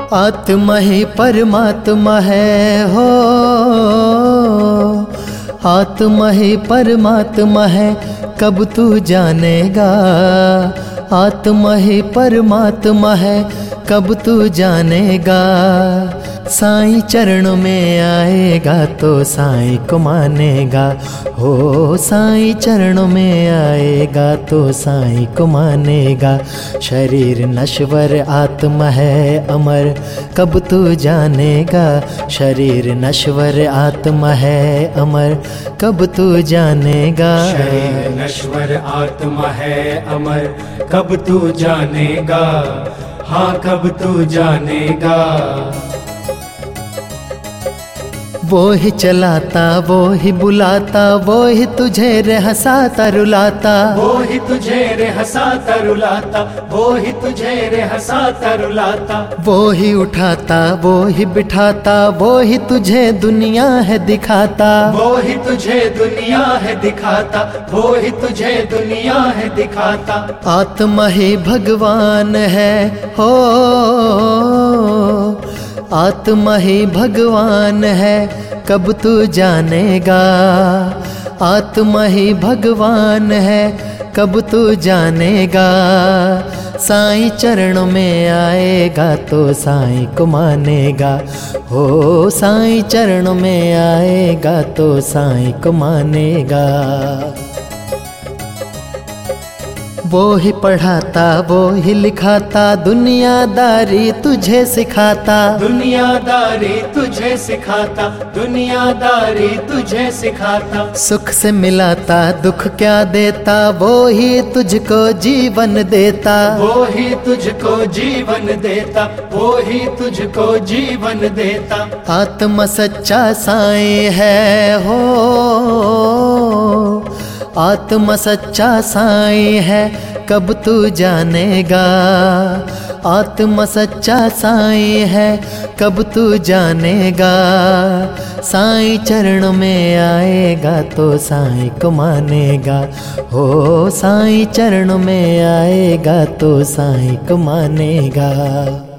आत्मा ही परमात्मा है हो, आत्मा ही परमात्मा है, कब तू जानेगा। आत्मा ही परमात्मा है, कब तू जानेगा। साईं चरणों में आएगा तो साईं को मानेगा हो। साईं चरणों में आएगा तो साईं को मानेगा। शरीर नश्वर आत्मा है अमर, कब तू जानेगा। शरीर नश्वर आत्मा है अमर, कब तू जानेगा। शरीर नश्वर आत्मा है अमर, कब तू जानेगा। हाँ कब तू जानेगा। वो ही चलाता, वो ही बुलाता, वो ही तुझे रे हंसाता रुलाता। वो ही तुझे रे हंसाता रुलाता, वो ही तुझे रे हंसाता रुलाता। वो ही उठाता, वो ही बिठाता, वो ही तुझे दुनिया है दिखाता। वो ही तुझे दुनिया है दिखाता, वो ही तुझे दुनिया है दिखाता। आत्मा ही भगवान है हो, आत्मा ही भगवान है, कब तू जानेगा। आत्मा ही भगवान है, कब तू जानेगा। साईं चरणों में आएगा तो साईं को मानेगा हो। साईं चरणों में आएगा तो साईं को मानेगा। वो ही पढ़ाता, वो ही लिखाता, दुनियादारी तुझे सिखाता। दुनियादारी तुझे सिखाता, दुनियादारी तुझे सिखाता। सुख से मिलाता, दुख क्या देता, वो ही तुझको जीवन देता। वो ही तुझको जीवन देता, वो ही तुझको जीवन देता। आत्मा सच्चा साईं है हो, आत्मा सच्चा साईं है, कब तू जानेगा। आत्मा सच्चा साईं है, कब तू जानेगा। साईं चरणों में आएगा तो साईं को मानेगा हो। साईं चरणों में आएगा तो साईं को मानेगा।